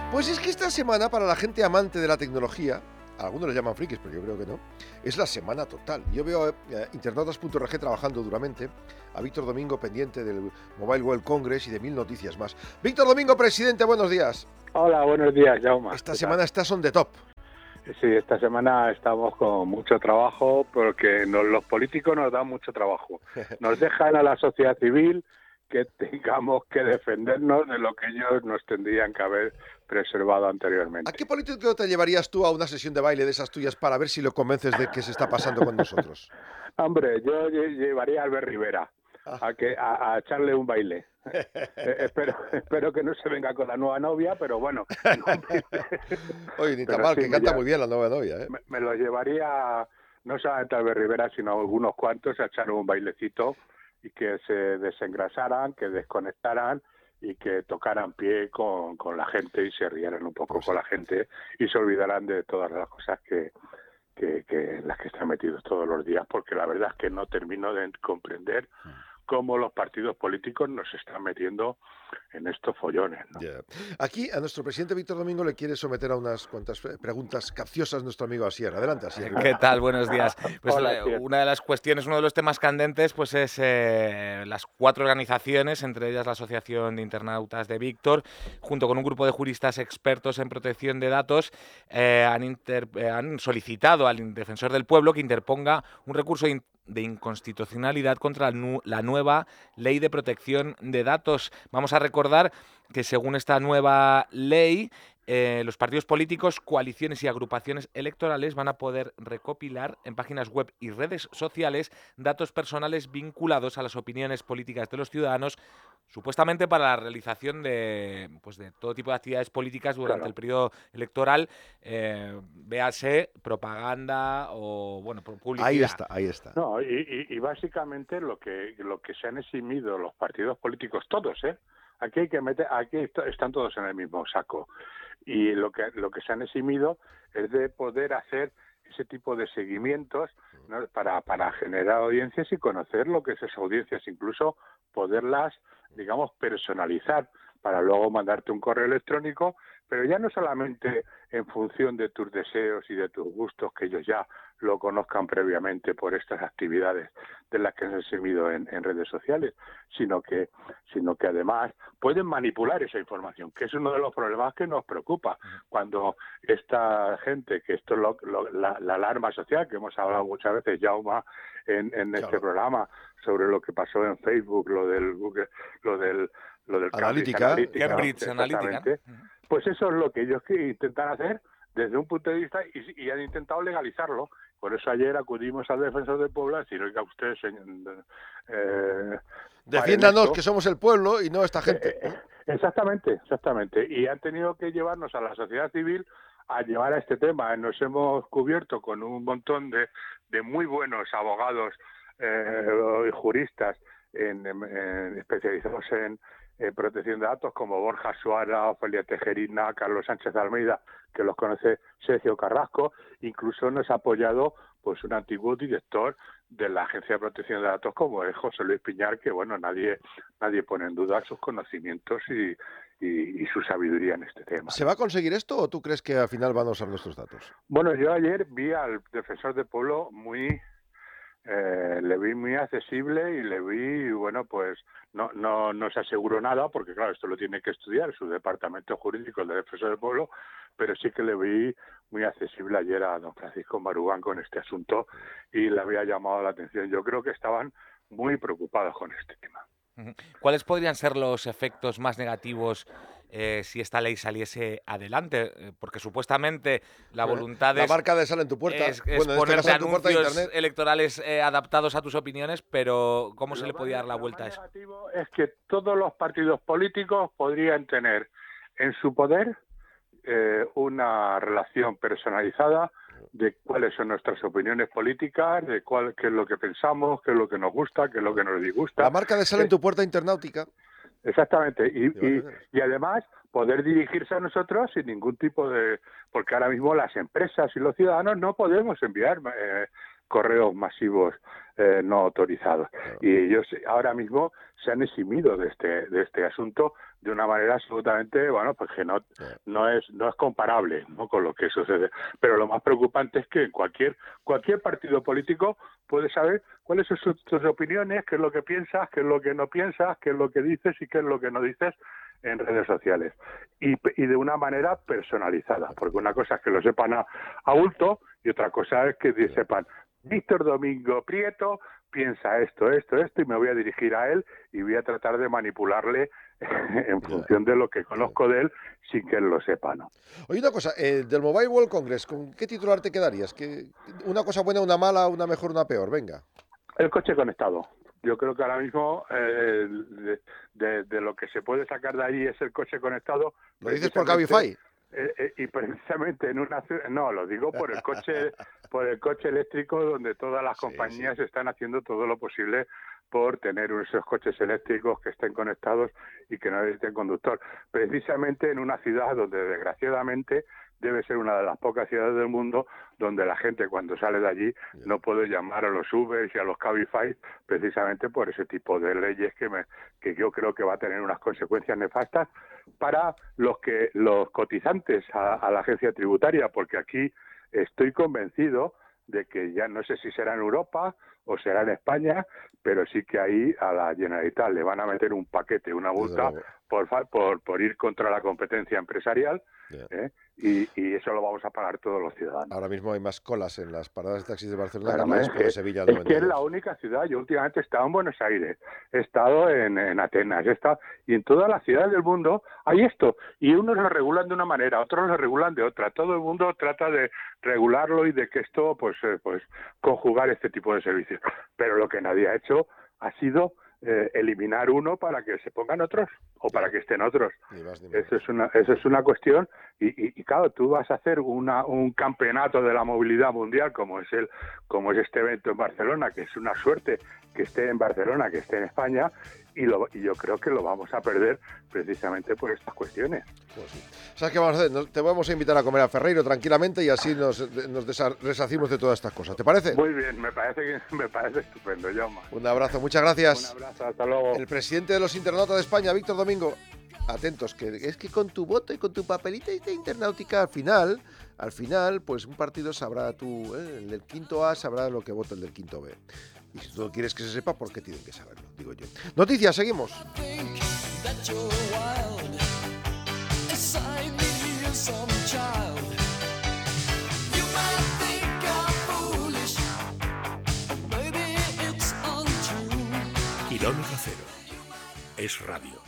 Pues es que esta semana, para la gente amante de la tecnología, algunos le llaman frikis, pero yo creo que no, es la semana total. Yo veo a internautas.org trabajando duramente, a Víctor Domingo pendiente del Mobile World Congress y de 1000 noticias más. Víctor Domingo, presidente, buenos días. Hola, buenos días, Jaume. Esta semana estás on the top. Sí, esta semana estamos con mucho trabajo porque los políticos nos dan mucho trabajo. Nos dejan a la sociedad civil que tengamos que defendernos de lo que ellos nos tendrían que haber preservado anteriormente. ¿A qué político te llevarías tú a una sesión de baile de esas tuyas para ver si lo convences de qué se está pasando con nosotros? Hombre, yo llevaría a Albert Rivera a echarle un baile. Espero que no se venga con la nueva novia, pero bueno. Oye, ni tan mal, sí, que canta muy bien la nueva novia, ¿eh? Me lo llevaría, no solamente a Albert Rivera, sino a algunos cuantos a echar un bailecito y que se desengrasaran, que desconectaran y que tocaran pie con la gente y se rieran un poco con la gente y se olvidaran de todas las cosas que las que están metidos todos los días, porque la verdad es que no termino de comprender cómo los partidos políticos nos están metiendo en estos follones, ¿no? Yeah. Aquí a nuestro presidente Víctor Domingo le quiere someter a unas cuantas preguntas capciosas nuestro amigo Asier. Adelante, Asier. ¿Qué tal? Buenos días. Pues Hola, una de las cuestiones, uno de los temas candentes, pues es las 4 organizaciones, entre ellas la Asociación de Internautas de Víctor, junto con un grupo de juristas expertos en protección de datos, han solicitado al Defensor del Pueblo que interponga un recurso de inconstitucionalidad contra la nueva Ley de Protección de Datos. Vamos a recordar que según esta nueva ley, los partidos políticos, coaliciones y agrupaciones electorales van a poder recopilar en páginas web y redes sociales datos personales vinculados a las opiniones políticas de los ciudadanos, supuestamente para la realización de todo tipo de actividades políticas durante el periodo electoral, véase propaganda o publicidad. Ahí está. No, y básicamente lo que se han eximido los partidos políticos, todos, aquí están todos en el mismo saco. Y lo que se han eximido es de poder hacer ese tipo de seguimientos, ¿no? para generar audiencias y conocer lo que es esas audiencias, incluso poderlas, digamos, personalizar para luego mandarte un correo electrónico, pero ya no solamente en función de tus deseos y de tus gustos, que ellos ya lo conozcan previamente por estas actividades de las que han eximido en redes sociales, sino que además pueden manipular esa información, que es uno de los problemas que nos preocupa cuando esta gente, que esto es la alarma social que hemos hablado muchas veces, Jaume, en este programa, sobre lo que pasó en Facebook, lo del Google, lo del Cambridge Analytica. Pues eso es lo que ellos intentan hacer desde un punto de vista y han intentado legalizarlo. Por eso ayer acudimos al Defensor del Pueblo a decir, oiga, usted, defiéndanos, que somos el pueblo y no esta gente. Exactamente. Y han tenido que llevarnos a la sociedad civil a llevar a este tema. Nos hemos cubierto con un montón de muy buenos abogados y juristas especializados en protección de datos, como Borja Suara, Ofelia Tejerina, Carlos Sánchez Almeida, que los conoce Sergio Carrasco. Incluso nos ha apoyado pues un antiguo director de la Agencia de Protección de Datos, como es José Luis Piñar, que bueno, nadie pone en duda sus conocimientos y su sabiduría en este tema. ¿Se va a conseguir esto o tú crees que al final van a usar nuestros datos? Bueno, yo ayer vi al Defensor del Pueblo le vi muy accesible y le vi, bueno, pues no se aseguró nada, porque claro, esto lo tiene que estudiar su departamento jurídico, el de Defensor del Pueblo, pero sí que le vi muy accesible ayer a don Francisco Marugán con este asunto y le había llamado la atención. Yo creo que estaban muy preocupados con este tema. ¿Cuáles podrían ser los efectos más negativos si esta ley saliese adelante? Porque supuestamente la voluntad la marca de sal en tu puerta es ponerte anuncios electorales adaptados a tus opiniones, pero ¿cómo se le podía dar la vuelta a eso? Lo más negativo es que todos los partidos políticos podrían tener en su poder una relación personalizada de cuáles son nuestras opiniones políticas, de qué es lo que pensamos, qué es lo que nos gusta, qué es lo que nos disgusta. La marca de sal en tu puerta internautica. Exactamente, y además poder dirigirse a nosotros sin ningún tipo de... Porque ahora mismo las empresas y los ciudadanos no podemos enviar correos masivos no autorizados. Y ellos ahora mismo se han eximido de este asunto de una manera absolutamente, bueno, pues que no es comparable, ¿no?, con lo que sucede. Pero lo más preocupante es que cualquier partido político puede saber cuáles son tus opiniones, qué es lo que piensas, qué es lo que no piensas, qué es lo que dices y qué es lo que no dices en redes sociales. Y de una manera personalizada, porque una cosa es que lo sepan a bulto y otra cosa es que sepan: Víctor Domingo Prieto piensa esto, y me voy a dirigir a él y voy a tratar de manipularle en función de lo que conozco de él, sin que él lo sepa, ¿no? Oye, una cosa, del Mobile World Congress, ¿con qué titular te quedarías? ¿Una cosa buena, una mala, una mejor, una peor? Venga. El coche conectado. Yo creo que ahora mismo de lo que se puede sacar de ahí es el coche conectado. ¿Lo dices por Cabify? Y precisamente en una ciudad, no, lo digo por el coche eléctrico, donde todas las compañías están haciendo todo lo posible por tener esos coches eléctricos que estén conectados y que no necesiten conductor. Precisamente en una ciudad donde desgraciadamente debe ser una de las pocas ciudades del mundo donde la gente cuando sale de allí no puede llamar a los Ubers y a los Cabify, precisamente por ese tipo de leyes que yo creo que va a tener unas consecuencias nefastas para los cotizantes a la agencia tributaria, porque aquí estoy convencido de que ya no sé si será en Europa o será en España, pero sí que ahí a la Generalitat le van a meter un paquete, una multa por ir contra la competencia empresarial, y eso lo vamos a pagar todos los ciudadanos. Ahora mismo hay más colas en las paradas de taxis de Barcelona que en la Expo de Sevilla. Es que es la única ciudad. Yo últimamente he estado en Buenos Aires, he estado en Atenas, y en todas las ciudades del mundo hay esto, y unos lo regulan de una manera, otros lo regulan de otra. Todo el mundo trata de regularlo y de que esto pues conjugar este tipo de servicios, pero lo que nadie ha hecho ha sido eliminar uno para que se pongan otros o para que estén otros. Eso es una cuestión, y claro, tú vas a hacer un campeonato de la movilidad mundial como es este evento en Barcelona, que es una suerte que esté en Barcelona, que esté en España, y yo creo que lo vamos a perder precisamente por estas cuestiones. Pues sí. ¿Sabes qué vamos a hacer? Te vamos a invitar a comer a Ferreiro tranquilamente y así nos resarcimos de todas estas cosas. ¿Te parece? Muy bien, me parece estupendo, Jaume. Un abrazo, muchas gracias. Un abrazo, hasta luego. El presidente de los internautas de España, Víctor Domingo. Atentos, que es que con tu voto y con tu papelita de internautica al final, pues un partido sabrá el del quinto A sabrá lo que vota el del quinto B. Y si tú no quieres que se sepa, ¿por qué tienen que saberlo? Digo yo. Noticias, seguimos. Kilómetro Cero es radio.